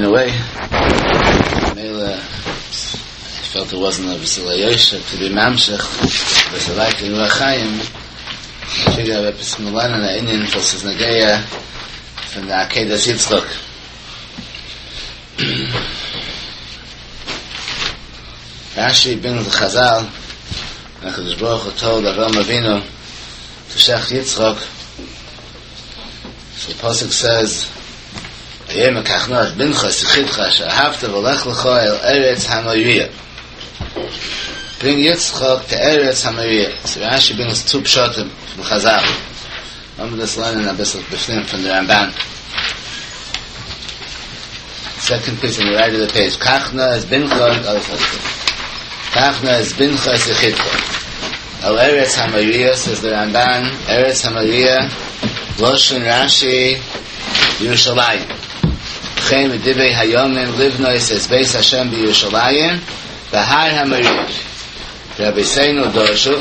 a way. I felt it wasn't a B'Sila Yosha to be Mamshech, but like in Ruachayim, figure out Epismulan and the Indian versus Nageya from the Akedas Yitzchok. Rashi brings the Chazal, and HaKadosh Baruch Hu told Avraham Avinu to Shech Yitzchok. So the Pasuk says, Ayem HaKachnoach Bincha Sichidcha She'ahavta V'lech L'cho El Eretz HaMoriyah. Bring Yitzchok to Eretz HaMoriyah. So Rashi brings two pshatim from Chazal. One of this line in a bissel b'fnim from the Ramban. Second piece on the right of the page. Kachna is Bincha and Kachna is Bincha Sichidcha. El Eretz HaMoriyah, says the Ramban, Eretz HaMoriyah, Loshen Rashi, Yerushalayim. Chem Edivei Hayomim Livnoi says Beis Hashem b'Yerushalayim B'Har HaMoriyah. Rabbi Seinu Dorshu.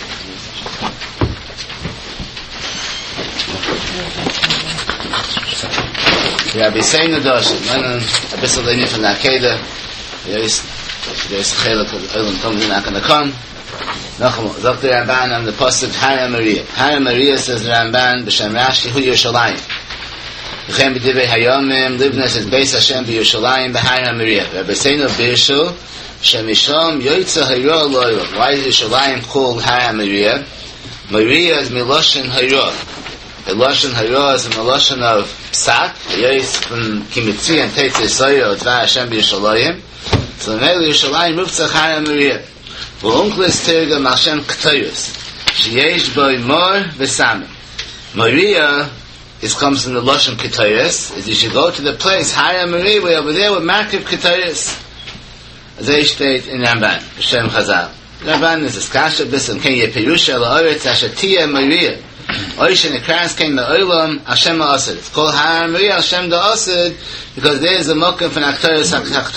Rabbi Seinu Dorshu. Mannen a bissel Leini von der Akeda. Der ist Chelak Olam Tom Zin Akanakom. Nochmal, sagt der Ramban am the Pasuk Har HaMoriyah. Har HaMoriyah says the Ramban B'Shem Rashi Hu Yerushalayim. V'chem b'divei hayomim livna says Beis Hashem b'Yerushalayim B'Har HaMoriyah. Rabbi Seinu Birshu Shemisham Yoitza Hayro Loyal. Why is Yerushalayim called Har HaMoriyah? Moriyah is Miloshin Hayro. The Loshin Hayro is a Miloshin of Psak. Yois from Kimitzi and Teitze Soyo Dvar Hashem b'Yerushalayim. So the name of Yerushalayim Muftzach Har HaMoriyah. V'unklis Tirgam Hashem K'toyus. Sheyesh Boi Mor V'Samim. Moriyah comes from the Loshem K'toyus. Is you should go to the place Har HaMoriyah, way over there with Markiv K'toyus. As they state in Ramban, B'Shem Chazal. Ramban is a skasha b'sem ken yepirusha la'oretz ashatiyah Moriyah. Oishen ekras ken la'olam Hashem ha'asid. It's called Har HaMoriyah Hashem ha'asid because there is a mokum from Aktoyus.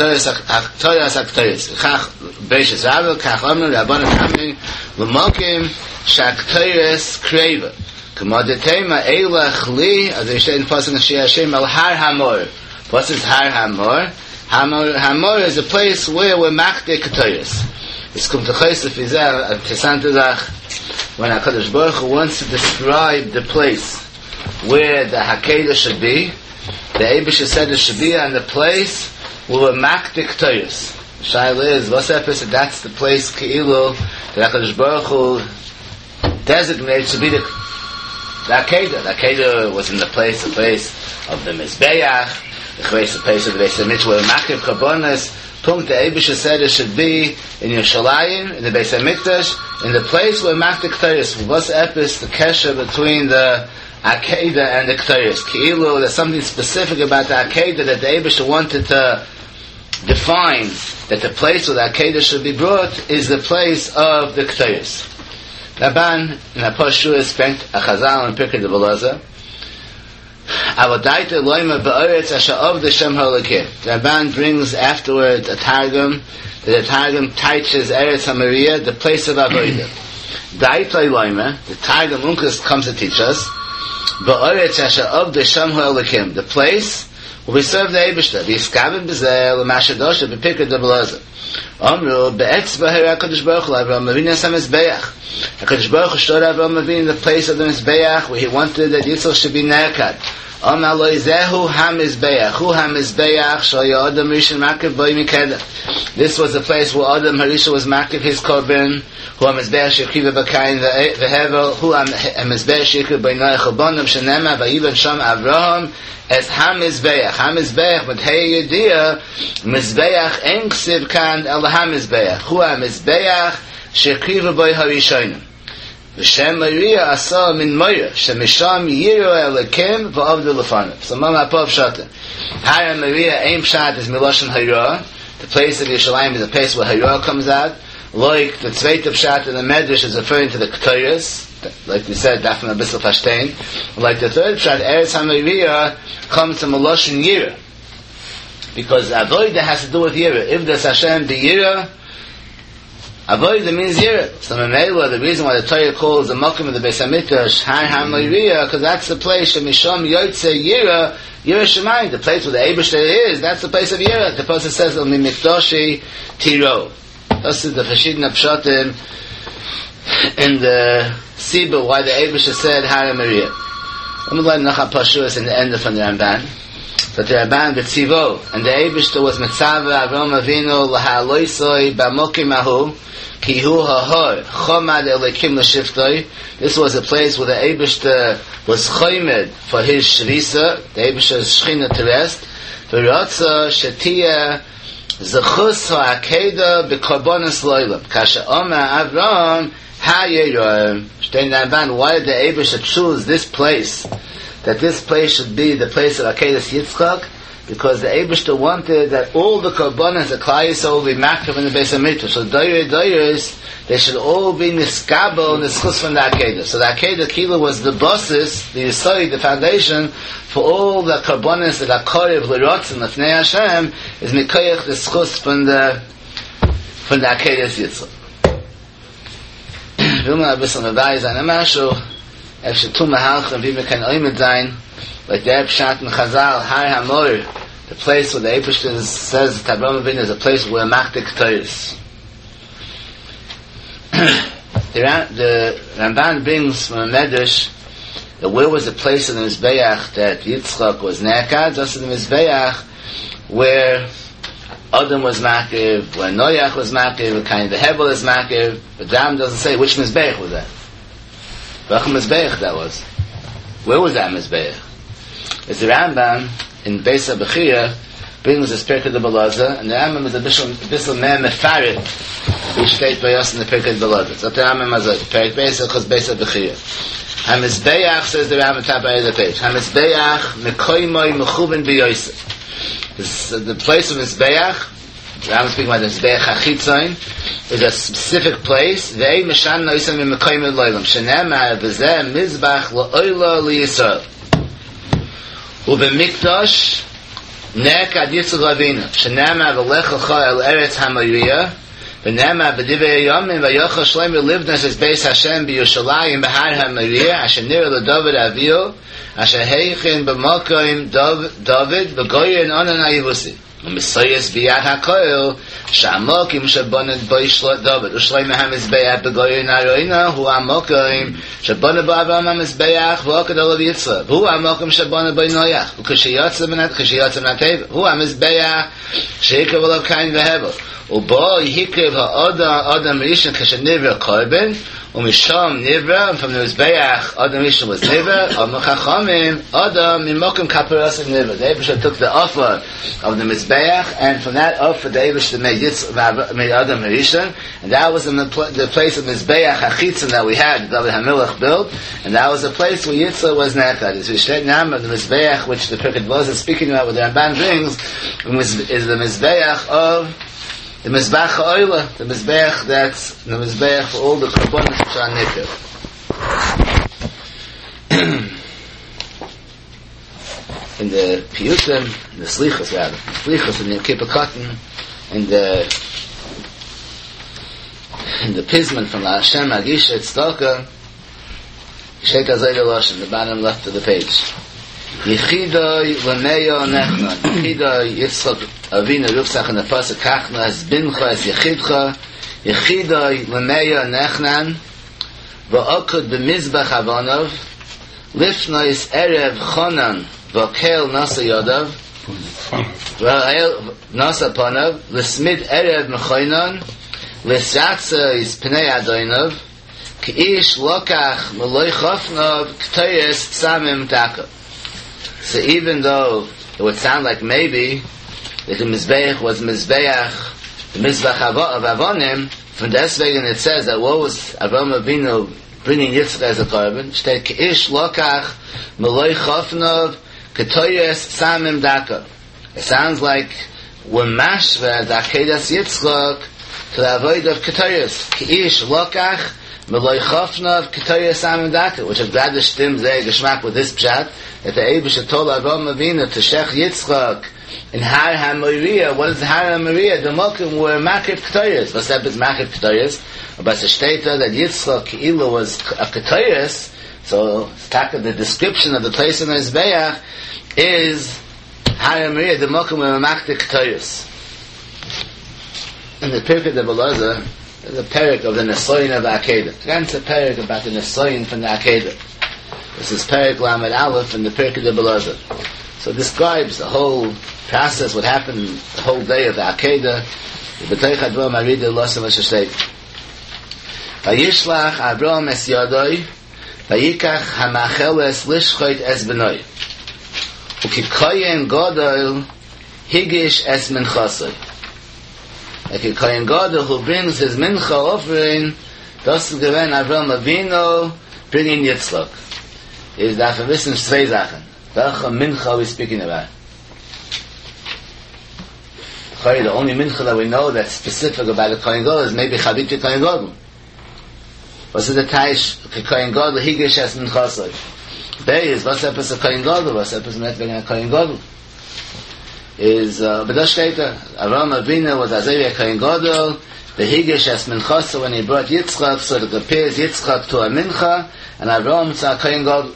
Chach Beishas Rabel, Kach Omer, Rabbanan Kamim, L'mokim Shaktoyus Kreva. K'modetema Eilach Li, as they say in Pasuk Nashir Hashem, Al Har HaMor. What is Har HaMor? Hamor is a place where we're Makdeh K'toyus. It's come to Chesef Izel, Tesantazach, when HaKadosh Baruch Hu wants to describe the place where the Hakedah should be, the Eibush said it should be on the place where we're Makdeh K'toyus. Shaila is, that's the place Ke'ilu that HaKadosh Baruch Hu designates to be the Hakedah. The Hakedah was in the place of the Mizbeach, the place of the Beis HaMikdash, where Makiv Karbonas, Punkt the Eibush said it should be in Yerushalayim, in the Beis HaMikdash, in the place where Makdeh K'toyus. What's epis the kesher between the Akedah and the K'toyus? Ke'ilu, there's something specific about the Akedah that the Eibush wanted to define, that the place where the Akedah should be brought is the place of the K'toyus. Rabban in Apashua spent a Chazal and Pirkei D'Belazar. Avodaita loyma ba'oretz asha'ov d'Shem ha'olakeh. The Rabban brings afterwards a Targum, that the Targum teaches Eretz HaMoriyah, the place of Avodah. Daita loyma, the Targum Unkos comes to teach us, ba'oretz asha'ov d'Shem ha'olakeh, the place where we serve the Eibishter. V'yiskavim b'zeh l'mashadosha b'Pirkei D'Belazar. Amru be'etzba HaKadosh Baruch Hu Avraham Avinu Yasam Mizbeach. HaKadosh Baruch Hu showed Avraham Avinu the place of the Mizbeach where he wanted that Yitzchak should be Nerkad. Amar lo zehu ha-Mizbeach. Hu ha-Mizbeach shal ya'adam rishon makiv boi mikeda. This was the place where Adam Harisha was makiv his korban. Hu ha-Mizbeach shekriva b'kayin v'hevel. Hu ha-Mizbeach shekriva b'noi chalbonim shenema v'yivan sham Avraham as ha-Mizbeach. Ha-Mizbeach b'tei yediyah Mizbeach en ksiv kan el ha-Mizbeach. Hu ha-Mizbeach shekriva b'oi harishonim. V'shem Moriyah asa min Moira shemisham yiru elikim v'avdu lefanim. So Mama Apov Shata. Har HaMoriyah aim Pshat is Miloshin Hayra. The place of Yerushalayim is the place where Hayra comes out. Like the Tzveita Pshat in the Medrash is referring to the K'toyus. Like we said, Dafna Bissel Fashtain. Like the third Pshat, Eretz HaMoriyah comes to Miloshin Yira. Because Avodah has to do with Yira. If there's Hashem be Yira, Avodah means Yira. So Memela, the reason why the Torah calls the Mokum of the Beis HaMikdash Har HaMoriah, because that's the place Shemisham Yotze Yira, Yira Shemayim, the place where the Eibishter is, that's the place of Yira. The Pasuk says, Mi Mikdoshi Tiro. This is the Chashidin Pshatim in the Sibur, why the Eibishter said Har HaMoriah. I'm going to learn Nachapashus in the end of the Ramban. But the Ramban B'tzivo, and the Eibishter was Mitzavah Avram Avinu L'ha'aloisoi B'amokim Ahu, Ki hu ha'hor chomad elekim l'shiftoi. This was a place where the Eibishter was chomed for his shvisa, the Eibishter's shchina to rest. V'rotza shetia zechus ha'akeda b'korbonos lo'ilam. Kasha Omer Avram ha'yeroim. Shtein Ramban, why did the Eibishter choose this place? That this place should be the place of Akedas Yitzchak? Because the Eibishter wanted that all the korbanos that Klal Yisrael will be makriv in the Beis HaMikdash. So doyers, they should all be niskabel and nischus from the Akedah. So the Akedah Kila was the basis, the yesod, the foundation for all the korbanos that are korev l'rotzen l'fnei Hashem is mikoyach the schus from the Akedas Yitzchak. Vilma abisam abai zayin amashu efshe tu mahalchim v'im kan oimed zayin. Like the Pshat in Chazal, Har HaMor, the place where the Eibishter says that Avraham Avinu is a place where Machtek Toris. The Ramban brings from a Medrash that where was the place in the Mizbeach that Yitzchak was Nekad, just in the Mizbeach where Adam was Makiv, where Noach was Makiv, where Kain the Hevel is Makiv, but Ram doesn't say which Mizbeach was that. Which Mizbeach that was? Where was that Mizbeach? It's the Rambam in Beis HaBechira brings this Pirkei de Belaza, and the Rambam is a bishul meh mefarit which state by us in the Pirkei de Belaza. So the Rambam has a Pirkei Beis HaBechira. HaMizbeach, says the Rambam top right of the page, HaMizbeach mekoymoi mechuven b'yosef. The place of Mizbeach, the Rambam speaking about the Mizbeach HaChitzayin, is a specific place. Ve'ei meshan noisam mekoymoi loilam shenemar v'zeh mizbach lo'oila li'Yisrael. ובמקדש נעקד יצחק אבינו שנאמר ולכלך אל ארץ המוריה ונאמר בדברי הימים ויוכל שלמה לבנות את בית השם בירושלים בהר המוריה אשר נראה לדוד אביו אשר הכין במקום דוד בגויין אונן היבוסי ומסייס ביד הכהל שהמוקם שבונת בו דוד ושלמה המזבח בגויין הרוינה הוא המוקם שבונת בו אברהם המזבח ועוקד עליו יצחק והוא המוקם שבונת בו נויח וכשיוצא מן הטבע הוא המזבח שיקרב עליו קין והבל ובו יקרב האדם ראשון כשנברא קורבן ומשם נברא from the Mizbeach Adam Rishon was nivra Chachamim Adam mimokum kaparas nivra. The Eibishter took the offer of the Mizbeach, and from that offer the Eibishter made Adam Rishon, and that was in the place of Mizbeach Hachitzon that we had David HaMelech built, and that was the place where Yitzchak was naked. It's Rishon Nam of the Mizbeach, which the Pirkei Belaza is speaking about, what the Ramban brings, is the Mizbeach of the Mizbach Ha'oila, the Mizbeach that's the Mizbeach for all the Korbanos which are naked. In the Piyutim, in the Slichos rather, in the Kippur Cotton, in the Pisman from the Hashem Agisha Tzedakah, Sheikh Azayda Lashon, the bottom left of the page. Yechidoi Lameyo Nechnan. Yechidoi Yitzchak Avinu Rufsach in the Pasuk Kachna as Bincha as Yechidcha. Yechidoi Lameyo Nechnan V'okud b'mizbach Avonov Lifnois Erev Chonan V'okel Nasa Yodav V'okel Nasa Ponov L'smid Erev Mechoinon L'sratza is Pnei Adoinov K'ish Lokach M'loi Chofnov K'toyes Tsamim Takov. So even though it would sound like maybe that the Mizbeach was Mizbeach, the Mizbach of Avonim, from the Esvegen it says that what was Avraham Avinu bringing Yitzchak as a korban? Shtei K'ish Lokach Meloi Chofnov K'toyes Samim Daka. It sounds like when Mashva the Akedas Yitzchak to the avoid of K'toyes. K'ish Lokach Meloi Chofnov K'toyes Samim Daka, which is glad the Shtim Zeh Geshmak with this pshat, that the Eibishter told Avraham Avinu to Shech Yitzchak in Har HaMoriah, what is Har HaMoriah? The Mokim were Makif Ketayas. What's that? It's Makif Ketayas. But the Shteta that Yitzchak Ki'ilu was a Ketayas, so the description of the place in the Mizbeach is Har HaMoriah, the Mokim were Makif Ketayas. In the Pirkei de Belazar, there's a parak of the Nesoyin of the Akedah. Again, it's a parak about the Nesoyin from the Akedah. This is parak Lamed Aleph in the Pirkei de Belazar. So it describes the whole process, what happened the whole day of the Akedah. V'b'toich Adrom Arida Losam V'shashteit. Vayishlach Avram es Yadoi, Vayikach HaMacheles Lishchoit es Benoi. Ukikoyen Godol Higish es Minchasoi. Like a Kohen Gadol who brings his mincha offering, das ist gewähnt Avram Avinu, bringing Yitzchak. Is that for wissen zwei Sachen. Welche mincha are we speaking about? The only mincha that we know that's specific about the Kohen Gadol is maybe Chavit Kohen Gadol. What's the Taish Kohen Gadol Higish es Minchasoi? There is what's up as a Kohen Gadol, what's up as a Kohen Gadol. Is B'dash Keita Avram Avinu was Azariah Kohen Gadol, the Higish as Minchasa when he brought Yitzchak, so it compares Yitzchak to a Mincha, and Avram to a Kohen Gadol.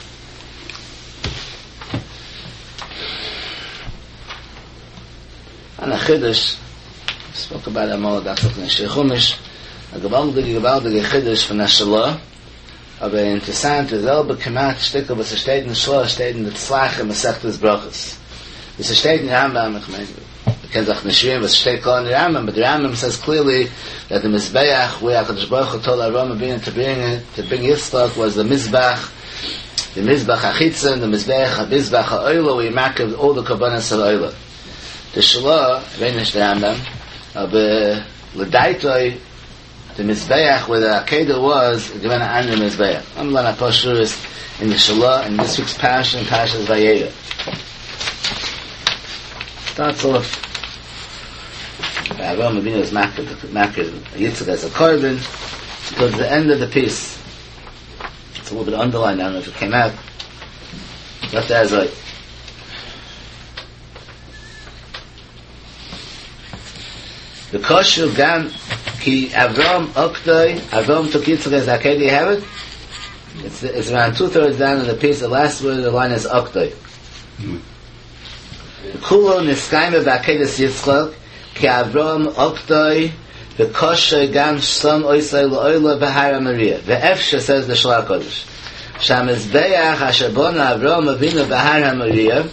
And a Chiddush, spoke about it more, that's what in Shechumish, a gewaldige Chiddush von der Shalah, aber interessant, es selber gemacht, Stücke, was steht in der Shalah, steht in der Tzlach, im Masechtes Brachos. Es steht in the Rambam, ich meine, wir können sich nicht schwimmen, was steht klar in the Rambam, but the Rambam says clearly that the Mizbeach, where HaKadosh Baruch Hu told Avram Avinu to bring Yitzchak, was the Mizbach HaChitzon, the Mizbeach HaOilo, where he marked all the Korbanos of Oilo. The Shalah, Reinish the Rambam, but L'daitoi, the Mizbeach, where the Akedah was, given an the Mizbeach. I'm going to post this in the Shalah, in this week's Parashah, in Parashas Vayera. Starts off Avram Avinu is maked Yitzchak as a korban towards the end of the piece. It's a little bit underlined, I don't know if it came out. Left as like the kosher gam ki Avram Oktoi, Avram took Yitzchak as a Akedah. You have it? It's around 2/3 down in the piece. The last word of the line is Oktoi. Kulo niskayme ba'akedas Yitzchak ki Avram Oktoi v'kosher gam shlam oisay lo'oila b'Har HaMoriah ve'efshe says the Shloach Kodesh shamizbeach asher bona Avram Avinu b'Har HaMoriah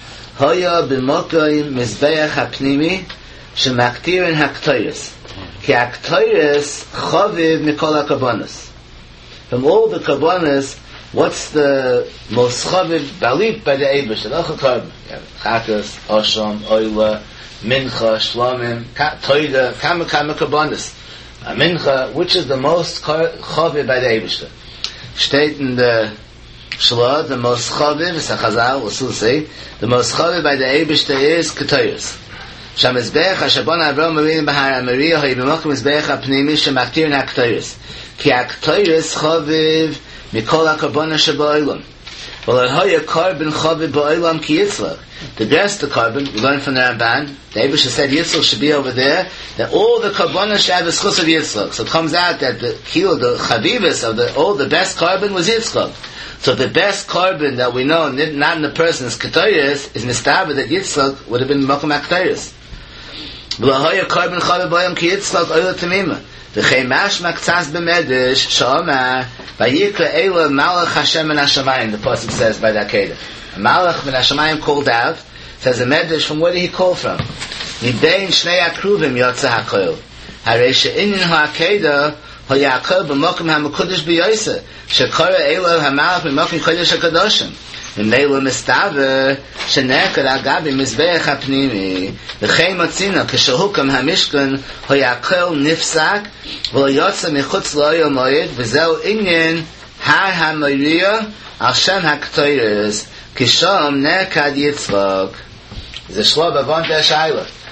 hoya b'mokoim mizbeach hapnimi shemaktirin haktoyres ki haktoyres chaviv mikol hakarbonos. From all the karbonos, what's the most chaviv balit by the Eibush? The Ochel Korban. Chakas, Osham, Oila, Mincha, Shlomim, Toida, Kama Karbonos. A Mincha, which is the most chaviv by the Eibush? State in the Shalah, the most chaviv, it's a Chazal, we'll still say, the most chaviv by the Eibush is Ketayos. Shamizbeach, Hashabon Avram Avinu b'Har HaMoriah, Hoy b'mokum Mizbeach HaPnimi, Shemaktirin HaKetayos. Ki HaKetayos chaviv, Mikol HaKarbonos sheba'olam. Well, Hoya Korban chaviv ba'olam ki Yitzchak. The best the Korban, we learn from the Ramban, the Eibush said Yitzchak should be over there, that all the Karbonos should have a schus of Yitzchak. So it comes out that the chavivus of all the best Korban was Yitzchak. So the best Korban that we know, not in the person, is Ketayos, is Mistaber that Yitzchak would have been Mokum HaKetayos. Well, Hoya Korban chaviv ba'olam ki Yitzchak oila tamima. V'chei mashma k'tzas b'medrash sh'omar vayikra eila malach Hashem min hashamayim. The pasuk says by the Akedah, a malach min hashamayim called out. Says a medrash, from where did he call from? Mibein shnei akruvim yotza hakoil. Harei she'inin ha'akedah hoyakol b'mokum ha'mekudesh b'yoyse shekora eila ha'malach b'mokum kodesh ha'kadoshim. V'meilu mistaver shenekad agabi mizbeach ha'pnimi v'chei motzina k'shehukam ha'mishkan hoyakol nifsak v'loyotza michutz lo'yom moed v'zeu inyan Har HaMoriah al shem ha'ketoyres kishom nekad Yitzchak. There's a shlob avon der shayla.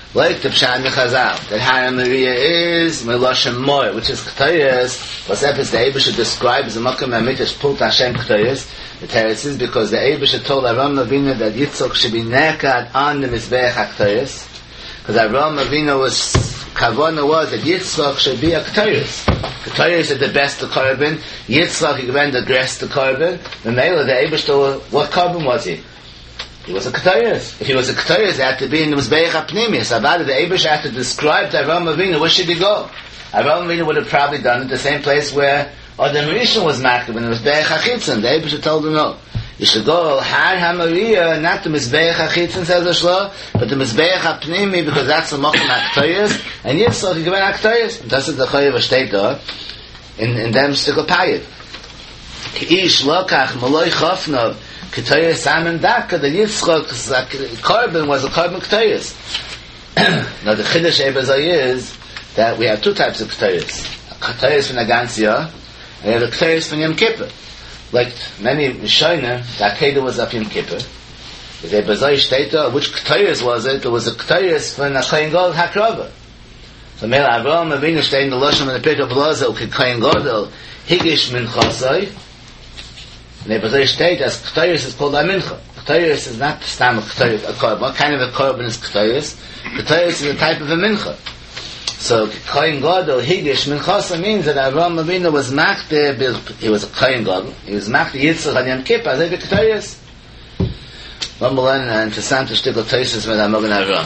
Like the Pshat Mechazal, that Hara Maria is Meloshem Moir, which is Ketayas. What's that? Is the Eibusha describes the Makam HaMikdash Pult Hashem Ketayas. The Teretz is because the Eibusha told Avraham Avinu that Yitzchak should be nekad on the Mizbeach HaKetayas. Because Avraham Avinu Kavana was that Yitzchak should be a Ketayas. Ketayas is the best of Korban. Yitzchak given the dress to Korban. The Mela, the Eibusha told, what Korban was he? He was a Ketayas. If he was a Ketayas, it had to be in the Mizbeach HaPnimis. About it, the Eibusha had to describe to Avraham Avinu, where should he go? Avraham Avinu would have probably done it the same place where Adam Rishon was maked when it was Mizbeach HaChitzon. The Eibusha told him no. You should go Har HaMariah, not the Mizbeach HaChitzon, says the Shloh, but the Mizbeach HaPnimi, because that's the Mokum HaKetayas, and Yitzchak he given HaKetayas. Das ist the Chayev HaShteit da, in dem Stikl Payid. Ki'ish Lokach Maloi Chofnov, Ketayas Samen Daka, the Yitzchak's Korban was a Korban Ketayas. Now the Chiddush Ebazai is that we have two types of Ketayas. Ketayas from Nagansiyah, and we have the Ketayas from Yom Kippur. Like many Mishonim, the Akedah was of Yom Kippur. The Ebazai Shteita, which Ketayas was it? It was a Ketayas from the Kohen Gadol Hakrava. So Mela Avraham Avinu stayed in the Lashon and the Pek of Blazel, Kohen Gadol, Higish Minchasai. And Ebazai Shteita, as Ketayas is called a Mincha. Ketayas is not the stam of Ketayas, a Korban. What kind of a Korban is Ketayas? Ketayas is a type of a Mincha. So Kohen Gadol Higish Minchasa means that Avraham Avinu was makte. He was a Kohen Gadol. He was makte Yitzchak on Yom Kippur. As if Ketayas. One more learn an interessant shtickle Teisus with Amogen Avraham.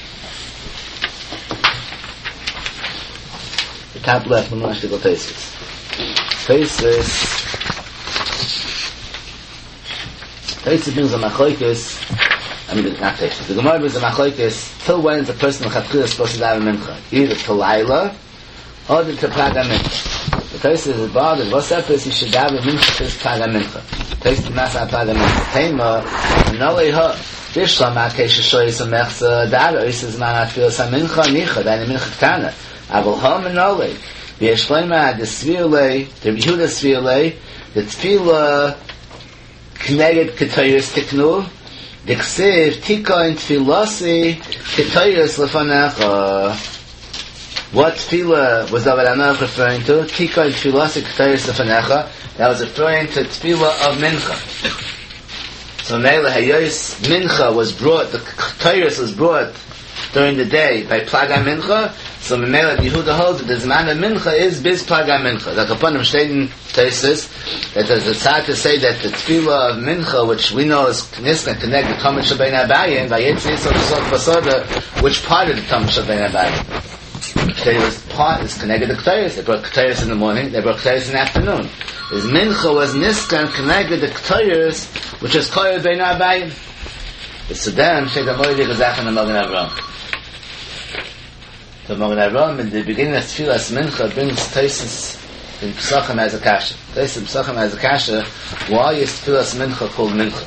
The top left, one more shtickle Teisus. Teisus brings a machlokes. I mean, not Teisus. The Gemara brings a machlokes. Till when is a person is supposed to have a mincha? Either to Laila or to Praga mincha. The Teisus is bothered. What's that person should have a mincha to Praga mincha? Teisus masa Praga mincha. Tema nolei ha. Bishlam akesh shoyis a mechza. Dara is man atfil sa mincha nicha. Deine mincha ktana. Aval ha menolei. V'yeshleima the svirlei. The Yehuda svirlei. The tefillah kneged ketayus tiknu. Diksiv tika in tefilasi ketayus lefanecha. What tefillah was David HaMelech referring to? Tika in tefilasi ketayus lefanecha. That was referring to tefillah of mincha. So Mele Hayos mincha was brought. The ketayus was brought during the day by Plaga mincha. So Mele Yehuda holds that the Zman of mincha is biz Plaga mincha. Like upon him stating Teisus that there's a tzad to say that the tefillah of mincha, which we know is Knisna, connect the Talmud Shabbein Abayim, by Yitzchak Yisrael Basoda, which part of the Talmud Shabbein Abayim? They was part is connected to Ketayus. They brought Ketayus in the morning, they brought Ketayus in the afternoon. His mincha was Niskan connected to Ketayus, which is Koyer Bein Abayim. The Sudan, Sheikh Amoydi Gazach and Magen Avraham. So Magen Avraham, in the beginning of Tfilas Mincha, brings Teisus in Pesachim as a kasha. Teisus in Pesachim as a kasha. Why is Tfilas Mincha called Mincha?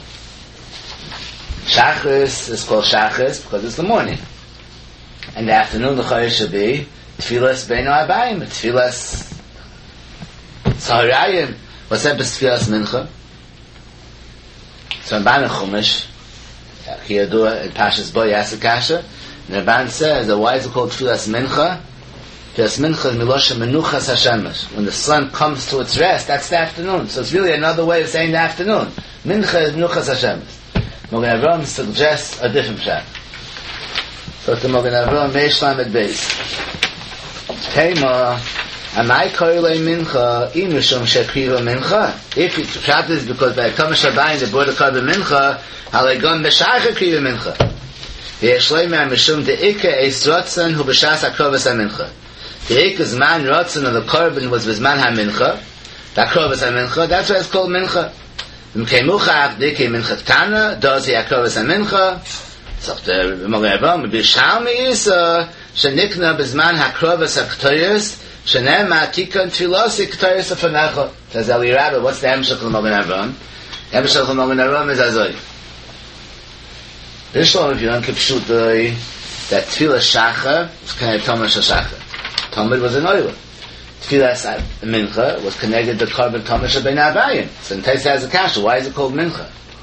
Shachris is called Shachris because it's the morning. In the afternoon, the Chayyim should be Tfilas Bein Abayim, Tfilas Tzarayim. What's that? Tfilas Mincha. So in Ban Chumash, Kiyadua in Pashas Bo Yasakasha, the Ban says that why is it called Tfilas Mincha? Tfilas Mincha is Milosha Menuchas Hashemesh. When the sun comes to its rest, that's the afternoon. So it's really another way of saying the afternoon. Mincha is Menuchas Hashemesh. Magen Avraham suggests a different pshat. So the Magen Avraham Meish Lamed Beis. Tema Amai Koylei Mincha Imishum Shekriva Mincha. If it's pshat is because by Kama Shabbayin they brought a Korban Mincha, Halegon B'Shach Kriva Mincha. V'Yeshleimah Mishum De'ika Eis Rotzen Hu B'Shas HaKrovas HaMincha. De'ika Zman Rotzen of the Korban was B'Zman HaMincha. The Krovas HaMincha. That's why it's called Mincha. M'Keimuchach De'ika Mincha Tana Dozi HaKrovas HaMincha. So the Magen Avraham B'Shalmi Yisa Shenikna B'Zman HaKrovas HaKtoyos Shenema Tikkun Tfilosi K'toyos HaFanecha. Says Eli Rabbi, what's the Hemshech of Magen Avraham? The Hemshech of Magen Avraham is Azoi. Bishlam, if you don't keep Pshutoi, that Tfilas Shachar was connected to Tomash HaShachar. Talmud was an oiler. Tfilas Mincha was connected to Korban Tomash HaBein Abayim. So in Taisa has a kasha, why is it called Mincha?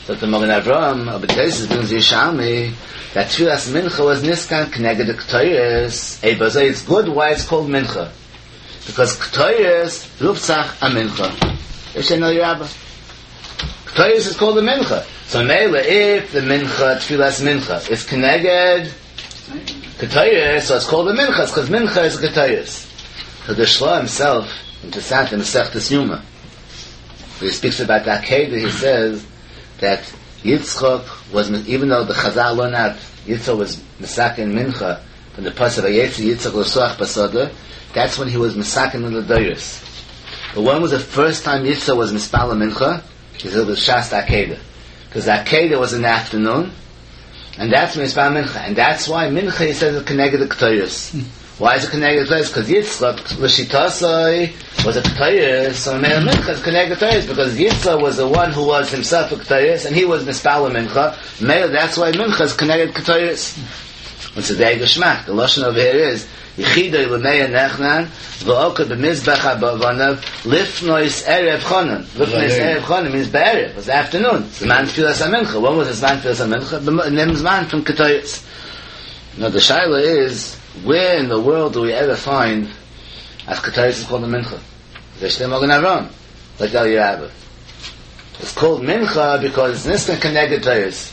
So the Magen Avraham, but this brings Yishalmi, that Tfilas Mincha was Niskan Kneged the K'toyes. It's good why it's called Mincha. Because K'toyes, Ruftzach a Mincha. Yishen Rabba. K'toyes is called the Mincha. So Mele, if the Mincha, Tfilas Mincha, is Kneged K'toyes, so it's called the Mincha, because Mincha is K'toyes. So the Shloh himself, in Pesach, in Masechtas Yuma, he speaks about the Akedah, he says that Yitzchok was, even though the Chazal learned out, Yitzchok was Mesakin Mincha, from the Pasuk Vayetzi Yitzchok L'Suach Basada, that's when he was Mesakin in the Doyos. But when was the first time Yitzchok was Mispala Mincha? He said it was Shas Akedah. Because Akedah was in the afternoon, and that's when Mispala Mincha. And that's why Mincha, he says, is connected to K'toyos. Why is it connected to K'toyos? Because Yitzchak, L'Shitasai, was a K'toyos, so Mincha is connected to K'toyos, because Yitzchak was the one who was himself a K'toyos, and he was Mispala Mincha. That's why Mincha is connected to K'toyos. It's a very geschmack. The Lashon over here is, Yechidoi l'meya nechnan, v'okad b'mizbech ha'ba'vanav, lifnois erev chonon. Lifnois erev chonon means be'erev. It was afternoon. It's the man Tfilas HaMincha. When was this man Tfilas HaMincha? The name's man from K'toyos. Now the shaila is, where in the world do we ever find as K'toyos is called the Mincha? Zeshtem Magen Avraham, like El Yerabah. It's called Mincha because it's Niskan Keneged Toyos.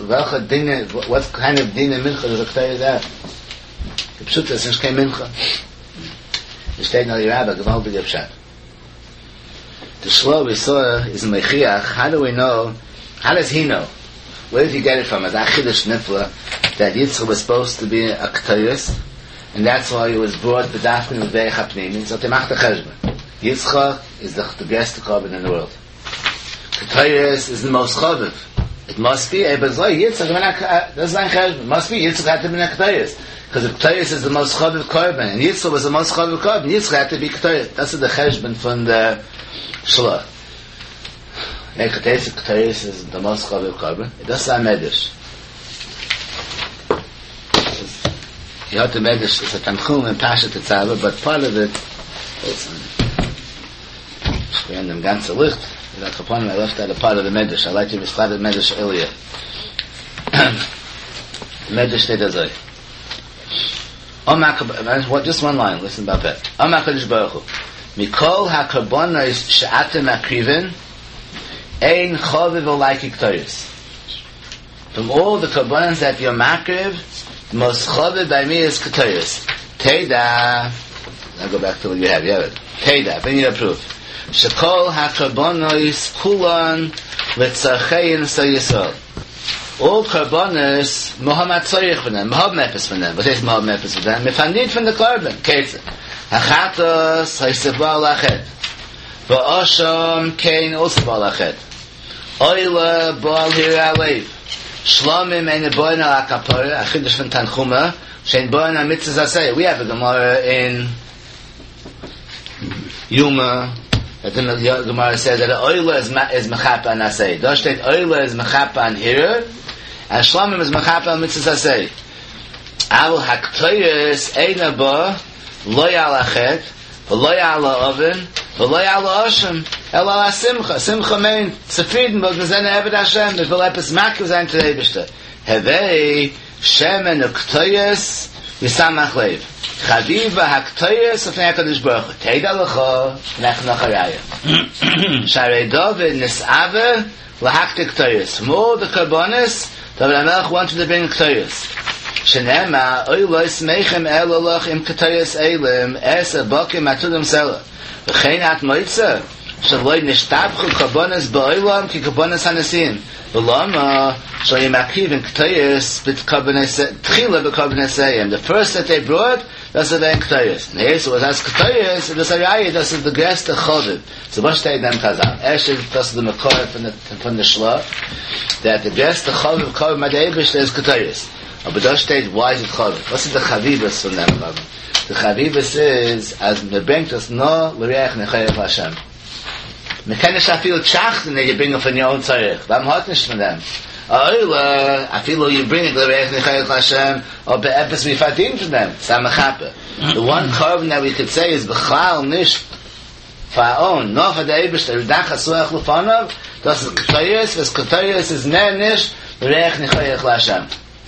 What kind of Dina Mincha does a K'toyos have? The Pshuta is nicht kein Mincha. The steht El Yerabah, gewaltige Pshat. The Shloh we saw is in Mechiach. How do we know? How does he know? Where did he get it from? As Achidush Nifla, that Yitzchak was supposed to be a K'toyos, and that's why he was brought b'dafkin with Veich HaPnimi. So Temach Techeshbon. Yitzchak is the best Korban in the world. K'toyos is the most Chodev. It must be, but Yitzchak, that's not Cheshbon. It must be, Yitzchak had to be a K'toyos. Because if K'toyos is the most Chodev Korban, and Yitzchak was the most Chodev Korban, Yitzchak had to be K'toyos. That's the Cheshbon from the Shloh. K'toyos is the most Chodev Korban. It does say Medish. You have to Medish, it's a Tanchum and Pasha Tetzava, but part of it, we end them ganze Licht. I left out a part of the Medrash. I like to describe the Medrash earlier. Medrash steht azay. Just one line, listen about that. HaKadosh Baruch Hu. Mikol HaKarbonos she'atem makrivin ein choviv olaiki K'toyos. From all the karbonos that you're makriv, the most choviv by me is K'toyos. Teida. I'll go back to what you have. You have it. Teida. Bring you a proof. Shekol ha-karbonos kulan v'tzarchein sa-yisrael. All karbonos, Muhammad tzarich for them, Mahab mepes for them. What is Mahab mepes for them? Mefandid from the korban. Ketzer. Ha-chatos ha-yisabal achet. V'osham kein osabal achet. Oila ba'al hira alev. Shlomim ein boin al-akapara. Achidush from Tanchuma. Shein boin al-mitzvah zasei. We have a Gemara in Yuma. The Gemara says that Oila is Mechapa and Asay. Dosh state Oila is Mechapa and Hirer, and Shlomim is Mechapa and Mitzvah Asay. Al HaK'toyos Eina Ba, Lo Yal Achet, Lo Yal Oven, Lo Yal Oshem, El Al Simcha. Simcha meint Zufrieden, but wir sind Eved Hashem, wir will etwas Makriv sein zu der Eibishter. Hevei Shemen HaK'toyos Yisamach Lev. Chaviva HaK'toyos of HaKadosh Baruch Hu. Teida L'cha Nech Nacharaya. Sharei David Nis'ave L'hakte K'toyos. From all the karbonos, David HaMelech wanted to bring K'toyos. Shenema Oilos Meichem El Olach Im K'toyos Eilim Es Abokim Atudam Sela. V'chein At Moitza Shaloi Nishtabchu Karbonos Ba'olam Ki Karbonos HaNesim. V'lama Shaloi Makriv K'toyos Tchila B'Karbonosayim. The first that they brought, that's the Vein K'toyos. And here, so it has K'toyos, it is a Raya, that's the Gres the Chodev. So what steht them Chazal? Eshev, that's the Mekor from the Shloh, that the Gres the Chodev, Chodev Madeibish, there's K'toyos. But that steht, why is it Chodev? What's the Chavivas from them? The Chavivas is, as me bringt us no, l'reach nechayev Hashem. Me kenne shafil tschach, and you bring it from your own tzarech. Vam hot nicht from them. Oila, afilu you bring it l'reich nechayev Hashem, or be'epes mifatim from them. Samachape. The one korban that we could say is b'chal nish for our own, no for the Eibush, the Ridach HaSuach L'fanov, Das ist Ketayus, was Ketayus ist mehr nicht, Reich Nichoyach LaHashem.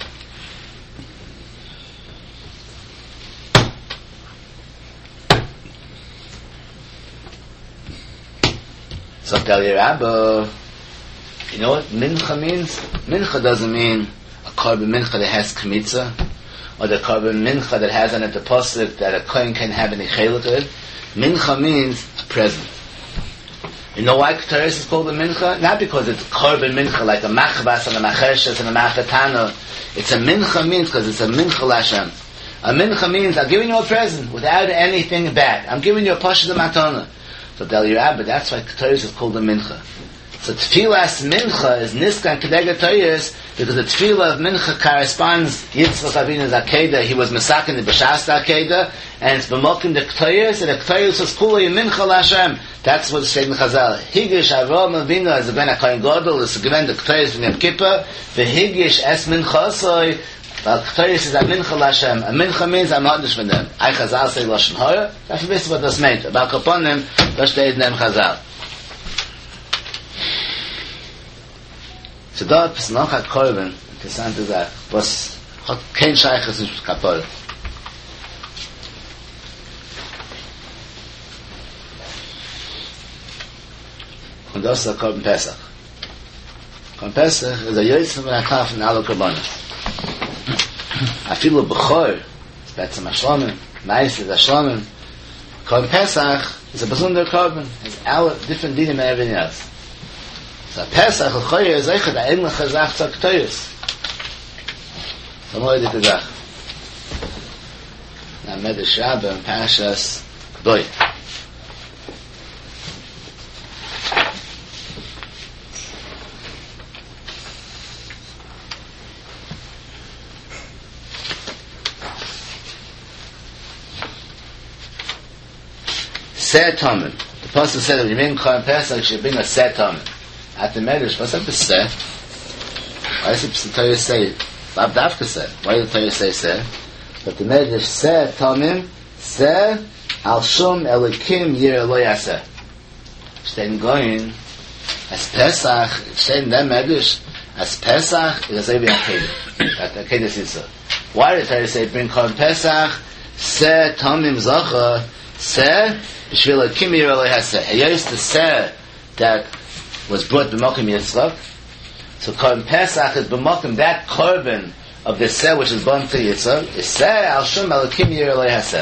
So tell your Rabbi, you know what Mincha means? Mincha doesn't mean a korban mincha that has kmitza, or the korban mincha that has on it the pasuk that a kohen can have any chelik of it. Mincha means a present. You know why Ketores is called a mincha? Not because it's korban mincha like a machbas and a machershes and a machatana. It's a mincha means because it's a mincha LaHashem. A mincha means I'm giving you a present without anything bad. I'm giving you a pasha de matana. So tell your Rabbi, that's why Ketores is called a mincha. So tefillas mincha is niskan kedega toyes because the tefillah of mincha corresponds Yitzchak Avinu's akeda. He was mesakin the b'shas akeda, and it's b'mokim the ktoyes, and the ktoyes was kula mincha LaHashem. That's what it's said in Chazal. Higish Avraham Avinu as a ben HaKohen Gadol is given the ktoyes from Yom Kippur. The higish es mincha asoi. But ktoyes is a mincha LaHashem. A mincha means I'm not from them. I Chazal say lashon hara. That's what das meant. About kaponim, das steht in dem Chazal. So dort ist noch ein Korben, interessante Sache, was hat kein Scheiches nicht kaputt. Und das ist der Korben Pesach. Korben Pesach ist der Jöitz von der Kaf in alle Korbanos. A viele Bechor, ist Betzem HaShlomim, Meis ist HaShlomim. Korben Pesach ist ein besonderer Korben, es ist alle different Dinim and everything else. So Pesach l'choyer is eichad a ähnliche Sache zu Ketayus. So moide die Sache. Na Medrash Rabbah in Parashas K'doi. Seh Tomim. The Pasuk said that when you bring Korban Pesach, you should bring a Seh Tomim. At the Medrash, what's up with Seh? Why does the Torah say Lav Davka Seh? Why does the Torah say Seh? But the Medrash Seh Tomim Seh Al Shum Elikim Yir Lo Yaseh. Stein going as Pesach. Stein that Medrash as Pesach is a Akeda. That Akeda is so. Why did the Torah say bring Korban Pesach? Seh Tomim Zacha Seh B'Shvil Elikim Yir Lo Yaseh. He used to say that was brought b'mokim Yitzchak. So Korban Pesach is b'mokim, that korban of the seh which is born to Yitzchak, is seh al shum alakim yir alei haseh.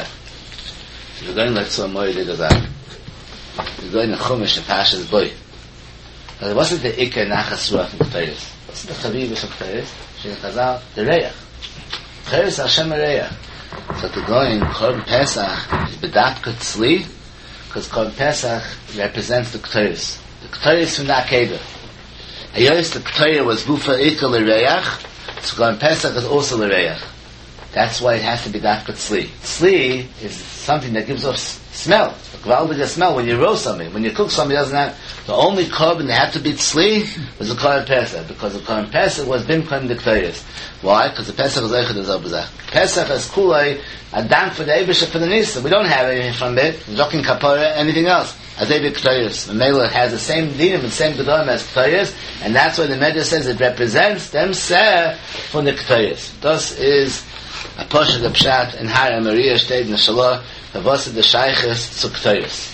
So you're going like so more de gazak. You're going to Chumash and Pashas Boy. But it wasn't the Iker Nachas Ruach in Ketayus. It wasn't the Chavivish of Ketayus. She Chazal, the Reach. Ketayus Hashem Reach. So to go in Korban Pesach is b'dafka tzli, because Korban Pesach represents the Ketayus. The Ketayus from the Akeda. Ayos, the Ketayus was Gufa Iker L'Reach, so Korban Pesach is also L'Reach. That's why it has to be Dafka Tzli. Tzli is something that gives off smell. A gewaldige smell when you roast something. When you cook something, it doesn't have... The only korban that had to be Tzli was the Korban Pesach, because the Korban Pesach was Bimkon the Ketayus. Why? Because the Pesach is Eichad as Obazach. Pesach is Kulei, a dank for the Eibusha for the Nisa. We don't have anything from it. Zokin Kapora, anything else. As Eibusha Ketayus. The Mela has the same dinim, the same Gedolim as Ketayus, and that's why the Medrash says it represents them Seh from the Ketayus. Thus is a portion of the Pshat in Hara Maria steht in the Shalah, Havasa the Shaykhis zu Ketayus.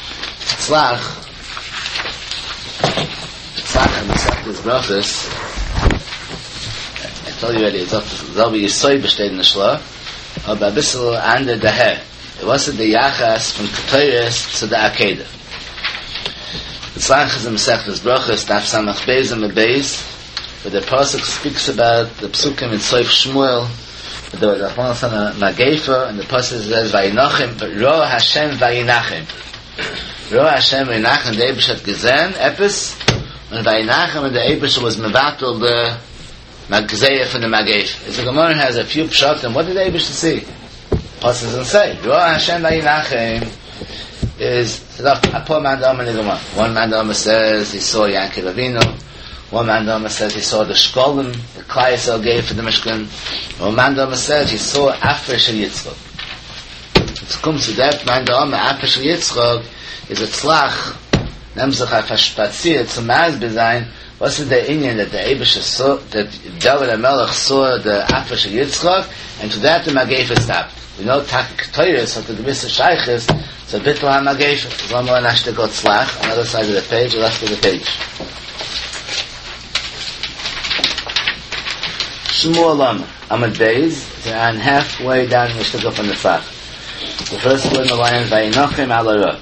Tzlach and the Sechtes Brachas, I told you already, it's all be Yisoy besteht in the Shalah, aber ein bisschen under the hair. It wasn't the Yachas from Ketayus to the Akeda. Tzlach is in the Sechtes Brachas, Daf Samach Beis and Beis, where the Pasuk speaks about the Psukim in Soif Shmuel. There was a one son of Magefa, and the Pasuk says Vayinachem, Ro Hashem Vayinachem. Ro Hashem Vayinachem, the Eibush had Gezen, Epis, and Vayinachem, and the Eibush was Mevatel, the Magzeya from the Magefa. The Gemara has a few pshat, and what did the Eibush see? Pasuk doesn't say. Ro Hashem Vayinachem is a poor man Dama in the Gemara. One man Dama says he saw Yankov Avinu. One man Dama says he saw the Shkolim, the Klai gave for the Mishkan. One man Dama says he saw Afresh and Yitzchak. It comes to that man Dama, Afresh and Yitzchak, is a tzlach, nimmt sich spaziert zum Masbe sein, was ist der Indien that the Eibusha saw, that David HaMelech saw the Afresh Yitzchak, and to that the Magefa stopped. We know Takitoyres hat a gewisse Sheiches, so Bittul HaMagefa. One more Nashta got Slach, on the other side of the page, or left of the page. Shmuel Lama, Amad Beis, and halfway down the Shtuka from the Fach. The first word in the line is Vayinochem Alara.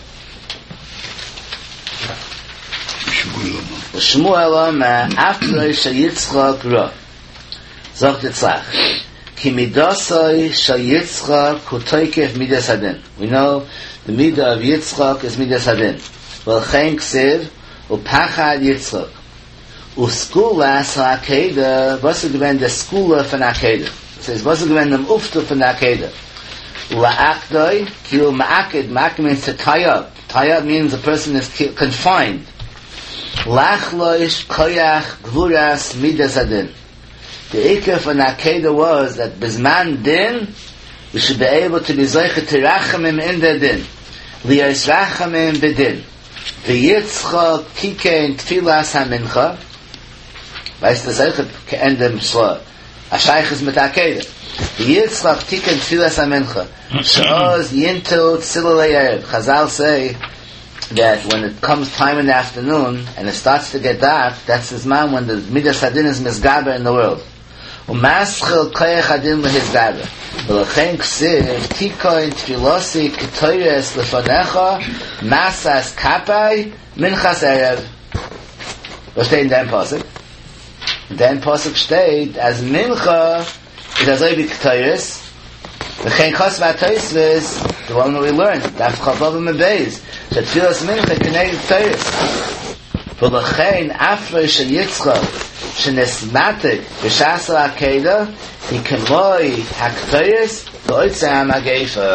Shmuel Lama, after Yitzchak Ra, Zogt Yitzchak, Ki Midasai Shal Yitzchak Kutoykef Midas Hadin. We know the Midah of Yitzchak is Midas Hadin. V'lchein Ksiv, Upachad Yitzchak. Uskula Ha'akeda, was ist gewähnt der Skula von Akeda? Das heißt, was ist gewähnt dem Uftu von Akeda? Ula'akdoi, Kil Ma'aked, Ma'aked means to tie up. Tie up means a person is confined. Lachloish Koyach Gvuras Midas Adin. The Ikar von Akeda was that Bizman Din, we should be able to be Zoichet Tirachamim in the Din. Liyos Rachamim B'Din. V'yitzchak Kikein Tfilas HaMincha. Weißt du, Zoichet Ke'endem Shlo. Ashayich is mit Akeda. V'yitzchak Kikein Tfilas HaMincha. Sh'oz Yinto Tzilulei Erev. Chazal say that when it comes time in the afternoon and it starts to get dark, that's his man when the Midas Hadin is misgaber in the world. Umaschil koyach hadin lehizgaber. V'lechein ksiv tikoin tfilosi k'toyres lefonecha masas kapai minchas erev. Was steht in dem Pasuk? In dem Pasuk steht, as mincha is as oibi k'toyres, v'chein chos v'atoisves, the one that we learned, daf chavavim abeis, that tfilos mincha k'nei k'toyres. V'lechein afro shel Yitzchak, shenesmatik b'shas ha'akeda, he kemoi ha'k'toyres, v'oitzei ha'magefa.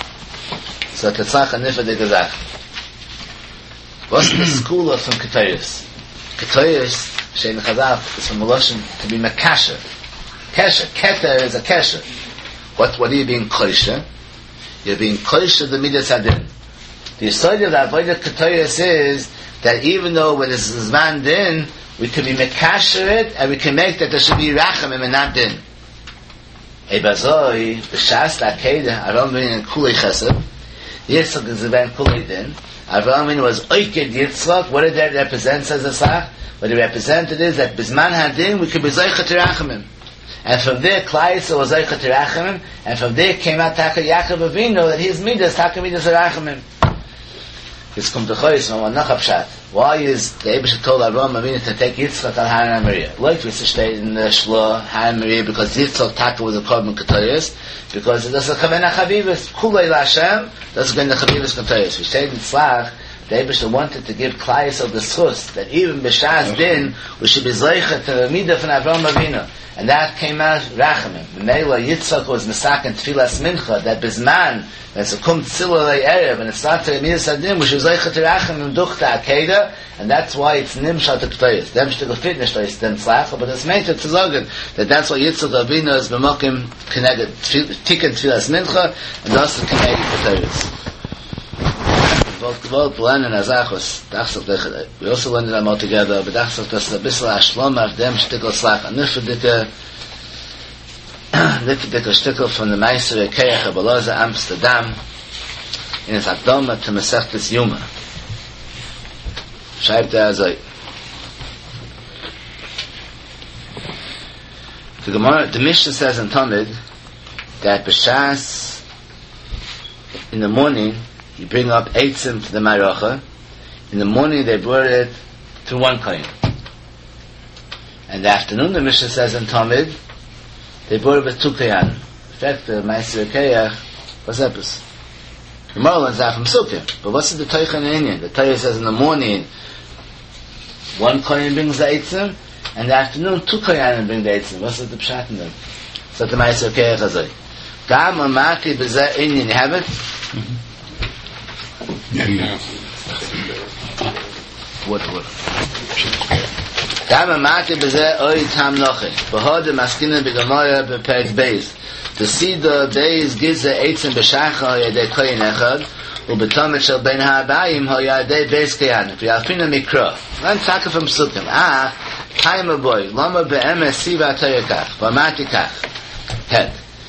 So tetzach ha'nifa de gezach. What's the skula from k'toyres? K'toyres, shein chazaf, is from Meloshin, to be mekasher. Kesher, keter is a kesher. What are you being kosher? You're being kosher the Midas Hadin. The story of the Avodah K'toyres is that even though when it's Zman Din, we can be mekasher it, and we can make that there should be Rachamim and not Din. Ebazoi, B'shas L'Akeda, Avraham Avinu and Kulei Chesed, Yitzchak is Zman Kulei Din, Avraham Avinu was Oiked Yitzchak. What did that represent, says the Sach? What it represented is that B'zman Hadin, we could be Zoichet Rachamim. And from there, Klai Yisrael was Zoichet Rachamim, and from there came out Taka Yaakov Avinu, that his Midas, Taka Midas Rachamim. This comes to Choyes from Nachapshat. Why is the Eibusha told Avraham Avinu to take Yitzchak on Har HaMoriah? Like we state in the Shlo, Har HaMoriah, because Yitzchak Taka was a Korban K'toyres, because that's a Chavena Chavivas, Kulei L'Hashem, that's going to Chavivas K'toyres. We say in Tzlach, the Eibusha wanted to give Klai Yisrael the schus, that even B'shas Din, we should be Zoichet to the Midah from Avraham Avinu. And that came out Rachamim. Meila Yitzchak was Mesak and Tfilas Mincha, that Bizman, when it comes Tzilulei Erev, and it starts to Midas Hadin, which is Zoichet Rachamim Duchta Akeda, and that's why it's Nimshat K'toyres. Dem shtig fitness K'toyres, dem Tzlacha, but it's made to Tzogen, that that's why Yitzchak Avinu is B'mokim Keneged Tikkun Tfilas Mincha, and that's the Keneged K'toyres. We also learned them all together, but that's a bissel Ashloma of them shtickle slach. And this dicke shtickle from the Meiser Keach of Beloza Amsterdam in his Akdoma to Masechtes Yuma. Schreibt so. The Mishnah says in Talmud that B'shas in the morning you bring up eitzim to the Maracha. In the morning they brought it to one kohen. And the afternoon the Mishnah says in Talmud they brought it with two kohen. In fact, the Meiser Keach was epis. The moral is from Sukkah. But what's the Teichen in Indian? The Torah says in the morning one kohen brings the eitzim, and in the afternoon two kohen bring the eitzim. What's the pshat in them? So the Meiser Keach is Gam amati b'zeh Indian. You have it? What? Dama mati b'zeh oy tam noche. V'hod maskina b'gamaya b'perek beis. The Sida beis gives the eitzim b'shacha yedei koyin echad. ובתומת של בין האבאים הוא יעדי בייס כהנה ויאפינו מקרוא ואין צעקה from פסוקים קיים הבוי למה באמס סיבה התאיר כך ואמרתי כך הד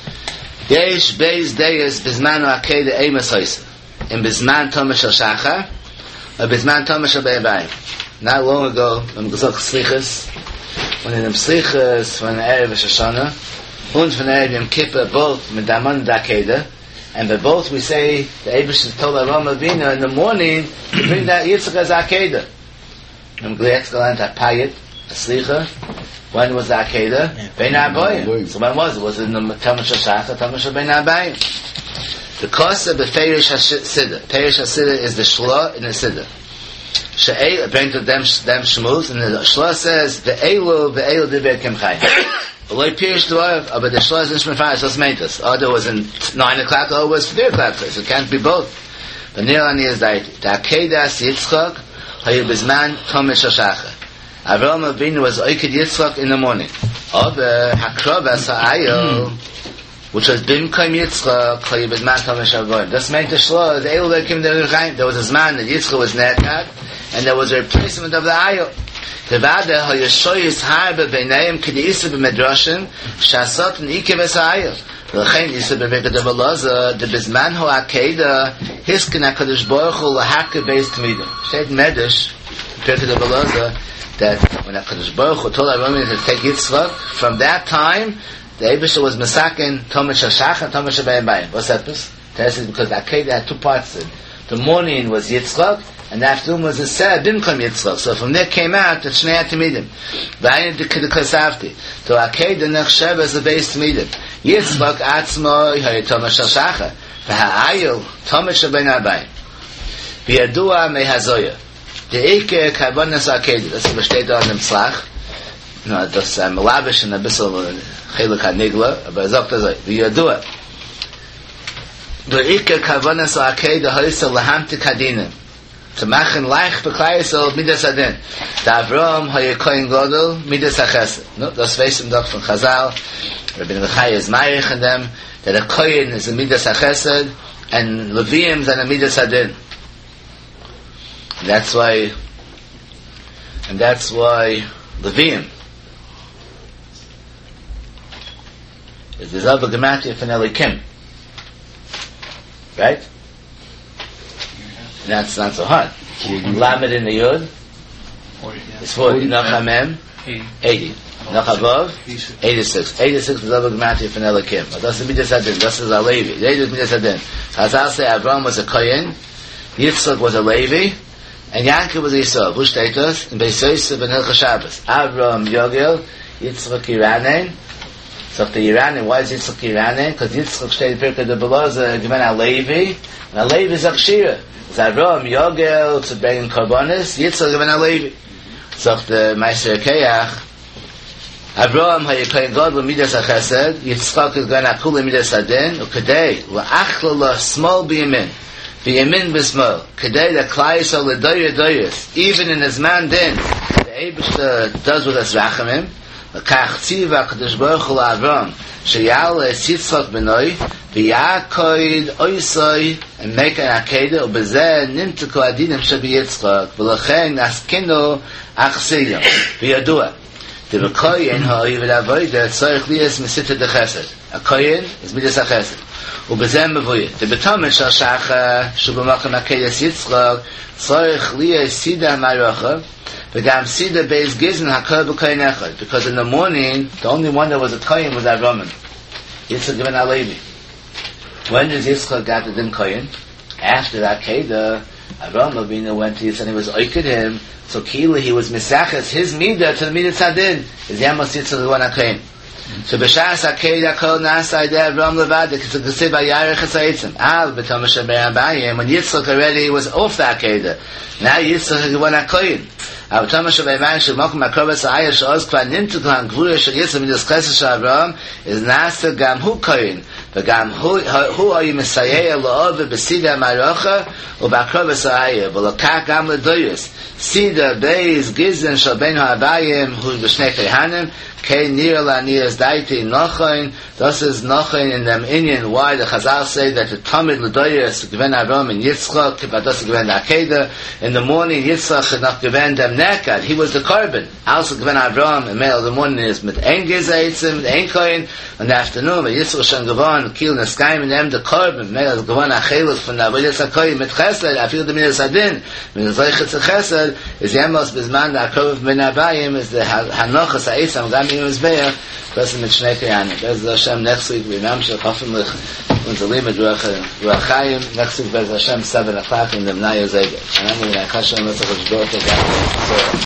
יש בייס דייס בזמן העקדה אמס הויסה אם בזמן תומת של שחר או בזמן תומת של בין האבאים not long ago I'm gesagt Slichas when in Slichas von Erev Shoshana und von Erev Yom Kippur both mit der Mann der Akeda and by both we say the Eibush told Avraham Avinu in the morning to bring that Yitzchak as Akeda. I'm glad to learn that Payit, a Slicha. When was the Akeda? Bein HaAbayim. So when was it? Was it in the Talmud Shel Shachar, Talmud Shel Bein HaAbayim? The cost of the Perish HaSiddur. Perish HaSiddur is the Shlo in the Siddur. She'el, bring to them Shmuz, and the Shlo says, Ve'elu Diber Kem Chai. But the Shlo is in Shmefar, so it's Mentus. Either was in 9 o'clock or it was 3 o'clock, so it can't be both. But Nirani is that the Akedas Yitzchak Hayu Bizman Tomesh Shachar. Avraham Avinu was Oikid Yitzchak in the morning. Ober Hakrobas Ha'ayel, which was Bimkom Yitzchak Hayu Bizman Tomesh Shachar. This meant the Shlo, the Eilu Lekim Derechayim. There was a Zman that Yitzchak was Nekat, and there was a replacement of the Ayel. Tevada hayashoyis harbe beinayim k'diisa b'medrashim shasot n'ike v'sa'ayil. V'lechein isa b'veket avalaza debizman ho'akeda hiskin HaKadosh Baruch Hu lahaka beis t'midim. Shed medrash b'veket avalaza that when HaKadosh Baruch Hu told Avraham to take Yitzchak, from that time the Eibusha was masakin Tomet Shel Shachar and Tomet Shel Bein HaAbayim. What's that? This is because the Akeda had 2 parts. The morning was Yitzchak, and the afternoon was a Seh, Bimkom Yitzchak. So from there came out the Shnei HaTimidim. V'ayin d'kasavti. So Akeda nechshev as the base Timidim. Yitzchak atzmo hay Tomet Shel Shachar. V'ha'ayil Tomet Shel Bein HaAbayim. V'yadua mehazoya. De'ike karbonas Akeda. Das besteht da in dem Tzlach. No, das Melabish and a bissel Chiluk HaNigla. Aber sagt das so. V'yadua. De'ike karbonas Akeda hoysa lahamti kadinem. To machen leicht bekleis so midas adin. Da Avraham hay koin gadol midas achas. No, das wissen doch von Chazal. Rabbi Nechai is meich in them that a koin is a midas achased and Leviim is a midas adin. That's why Leviim is the Zalba Gematria from Elikim. Right? That's not so hard. Lamed in the Yud is 40. Nachamem 80. Nachavav 86. 86 is Zalba Gematria from Elikim. But that's the Midas Adin. That's the Levi. 80 is Midas Adin. Chazal say Avraham was a Kohen, Yitzchak was a Levi, and Yaakov was a Yisrael. Who steht das? In Beis Yosef and Hilchos Shabbos. Avraham Yogel, Yitzchak Iranen. So if the Iranen, why is Yitzchak Iranen? Because Yitzchak steht in Pirkei de Beloza, given a Levi, and a Levi is Akshira. So Avraham Yogel to bring Karbonis, Yitzchak given a Levi. So if the Meiser Keach, Avraham hayikoyin God l'midas hachesed, Yitzchak is going to akul l'midas adin, ukadei l'achla small b'yamin. V'yamin b'smol, kadei l'klai so l'doyer doyers, even in his man din, the Eibush does with us rachamim, l'kach tziva HaKadosh Baruch Hu l'Avram, sheyal es Yitzchak b'noi, v'yakoid oisoi, and make an akeda, u'bezeh nimtuko adinim shabi Yitzchak, v'lechen askino achsiyam, v'yadua. The Kohen ha'oiv l'avoida tzorich liyas mesita d'chesed. A Kohen is midas ha'chesed. ובזה מבויה. ובתומת של שחר, שהוא במקום הקדש יצחק, צריך להיות סידה המערוכה, וגם סידה בייס גיזן הכל בכהן אחד. Because in the morning, the only one that was a Kohen was Avraham. Yitzchak given Alevi. When did Yitzchak got the din Kohen? After that Kedah, Avraham Avinu went to Yitzchak and he was oiked him, so Kila he was misachas his midah to the midah tzadin. Is Yamos Yitzchak the one Kohen? So b'shas Akeda kol nasa idei Avraham levad, because the Siv Ayarech Hasayitzim. Al b'Tomet Shel Bein HaAbayim, when Yitzchak already was off the Akeda. Now Yitzchak is the one Kohen. Al b'Tomet Shel Bein HaAbayim shel mokum akrobas ha'ayah she'oz kvar nimtu klan gvura shel Yitzchak midas chesed shel Avraham is nasa gam hu Kohen. וגם הוא היה מסייע לאוב בסידה המערוכה ובאקרובס העיה ולקח גם לדויוס סידה בייס גיזן של בין האביים הוא בשני כהנים Kei nir la'niyas daiti nochain. Das is nochain in them Indian. Why the Chazal say that the Tamid l'doyers given Avram and Yitzchak, but das given Akedah. In the morning, Yitzchak had not given them nekad. He was the carbon. Also given Avram, and male of the morning is mit ein Gezeitzim, mit ein koin. In the afternoon, Yitzchak shan given Kil Neskaim and them the carbon. Male of given Achelut from the Avodas HaKoyim mit Chesed. I feel the Minas Adin. Min Zeichetz Chesed is Yemos Bizman the Akrov Ben Abayim is the Hanochas Ha'isam Gam Yom Zbeir. Das ist mit Schneke Yanim. Bez Hashem next week we namshach hoffentlich unser Limit Ruachayim. Next week Bez Hashem 7 o'clock in the Mnaya Zayget. And I'm going to Hashem Mitzvah Shbot